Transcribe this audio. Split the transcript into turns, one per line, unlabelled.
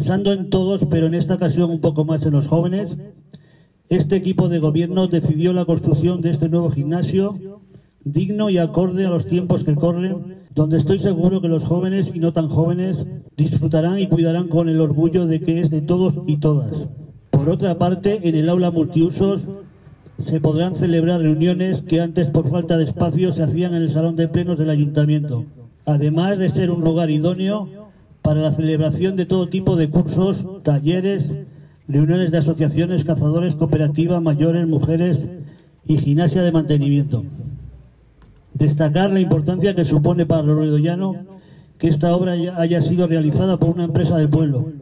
Pensando en todos, pero en esta ocasión un poco más en los jóvenes, este equipo de gobierno decidió la construcción de este nuevo gimnasio, digno y acorde a los tiempos que corren, donde estoy seguro que los jóvenes y no tan jóvenes disfrutarán y cuidarán con el orgullo de que es de todos y todas. Por otra parte, en el aula multiusos se podrán celebrar reuniones que antes por falta de espacio se hacían en el salón de plenos del ayuntamiento, además de ser un lugar idóneo para la celebración de todo tipo de cursos, talleres, reuniones de asociaciones, cazadores, cooperativas, mayores, mujeres y gimnasia de mantenimiento. Destacar la importancia que supone para Robledo Llano que esta obra haya sido realizada por una empresa del pueblo,